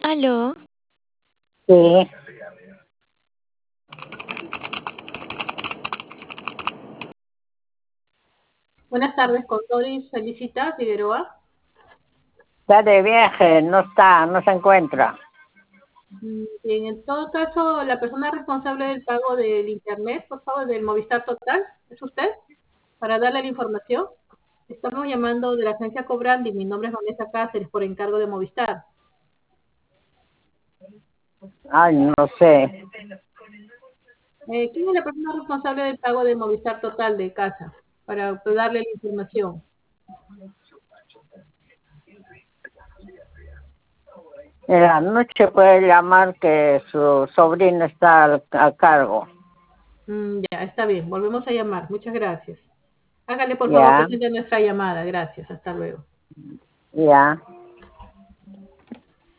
Aló, Sí, Buenas tardes, con Doris Felicita Figueroa. está de viaje, no está, no se encuentra. Bien, en todo caso, la persona responsable del pago del Internet, por favor, del Movistar Total, ¿es usted? Para darle la información. Estamos llamando de la agencia Cobrandi. Mi nombre es Vanessa Cáceres, por encargo de Movistar. Ay, no sé. ¿Quién es la persona responsable del pago de Movistar Total de casa? Para darle la información. En la noche puede llamar que su sobrino está a cargo. Ya, está bien. Volvemos a llamar. Muchas gracias. Hágale, por favor, Ya, presente nuestra llamada. Gracias. Hasta luego. ya.